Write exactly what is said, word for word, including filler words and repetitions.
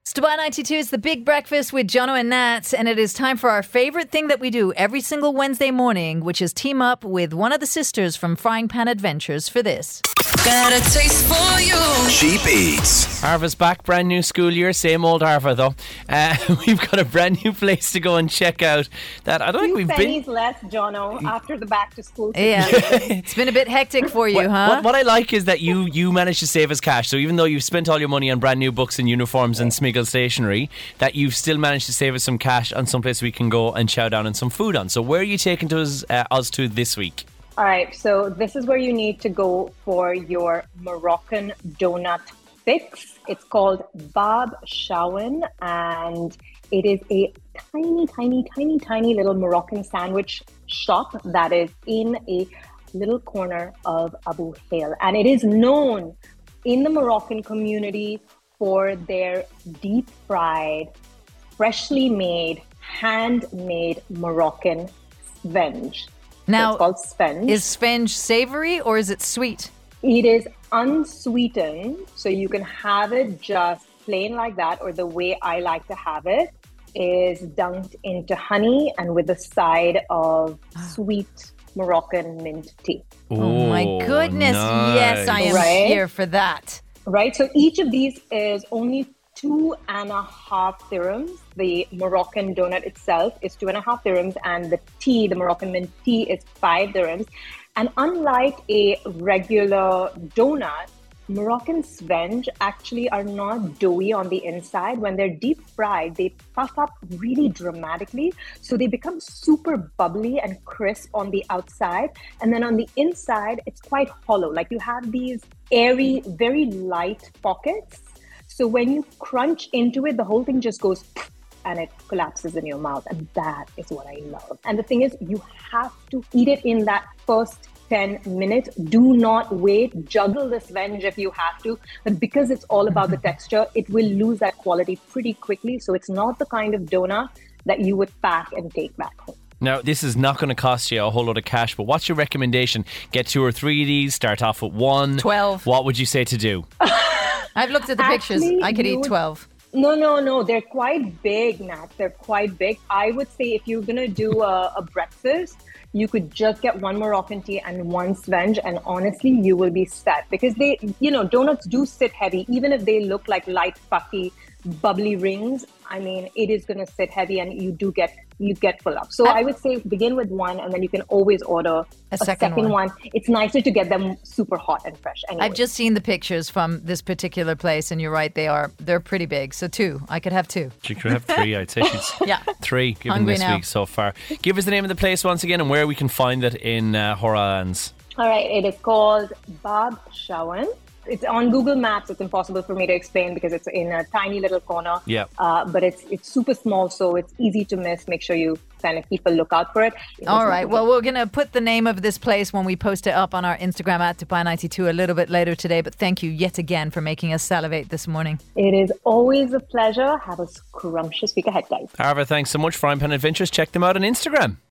It's Dubai ninety-two. It's the Big Breakfast with Jono and Nats, and it is time for our favourite thing that we do every single Wednesday morning, which is team up with one of the sisters from Frying Pan Adventures for this. Got a taste for you. Cheap Eats. Arva's back, brand new school year, same old Arva though. Uh, we've got a brand new place to go and check out that I don't think Few we've pennies been. less, Jono, after the back to school. Yeah, it's been a bit hectic for you, What, huh? what, what I like is that you you managed to save us cash. So even though you've spent all your money on brand new books and uniforms and Smiggle stationery, that you've still managed to save us some cash on some place we can go and chow down on some food on. So where are you taking to us, uh, us to this week? All right, so this is where you need to go for your Moroccan donut fix. It's called Bab Shawan, and it is a tiny, tiny, tiny, tiny little Moroccan sandwich shop that is in a little corner of Abu Hail. And it is known in the Moroccan community for their deep fried, freshly made, handmade Moroccan sponge. Now, so it's called sponge. Is sponge savoury or is it sweet? It is unsweetened, so you can have it just plain like that, or the way I like to have it is dunked into honey and with a side of sweet Moroccan mint tea. Oh my goodness, nice. yes, I am Right? here for that. Right, so each of these is only two and a half dirhams. The Moroccan donut itself is two and a half dirhams, and the tea, the Moroccan mint tea, is five dirhams. And unlike a regular donut, Moroccan sponge actually are not doughy on the inside. When they're deep fried, they puff up really dramatically. So they become super bubbly and crisp on the outside. And then on the inside, it's quite hollow. Like you have these airy, very light pockets. So when you crunch into it, the whole thing just goes and it collapses in your mouth. And that is what I love. And the thing is, you have to eat it in that first ten minutes. Do not wait. Juggle the sponge if you have to. But because it's all about the texture, it will lose that quality pretty quickly. So it's not the kind of donut that you would pack and take back home. Now, this is not going to cost you a whole lot of cash, but what's your recommendation? Get two or three of these, start off with one. twelve. What would you say to do? I've looked at the pictures. Actually, I could you eat would- twelve. No, no, no. They're quite big, Nat. They're quite big. I would say if you're going to do a, a breakfast, you could just get one Moroccan tea and one sponge. And honestly, you will be set. Because they, you know, donuts do sit heavy. Even if they look like light, puffy, bubbly rings, I mean, it is going to sit heavy and you do get, you get full up. So I- I would say begin with one and then you can always order A second second one. one. It's nicer to get them super hot and fresh. Anyway. I've just seen the pictures from this particular place, and you're right, they are they're pretty big. So two, I could have two. She could have three, I'd say she's Yeah. three given Hungry this now. week so far. Give us the name of the place once again and where we can find it in uh, Horalands. All right, it is called Bab Shawan. It's on Google Maps. It's impossible for me to explain because it's in a tiny little corner. Yeah. Uh, but it's it's super small, so it's easy to miss. Make sure you kind of keep a lookout for it. It All was right. not- Well, we're going to put the name of this place when we post it up on our Instagram at Dubai ninety-two a little bit later today. But thank you yet again for making us salivate this morning. It is always a pleasure. Have a scrumptious week ahead, guys. Arva, thanks so much. Frying Pan Adventures. Check them out on Instagram.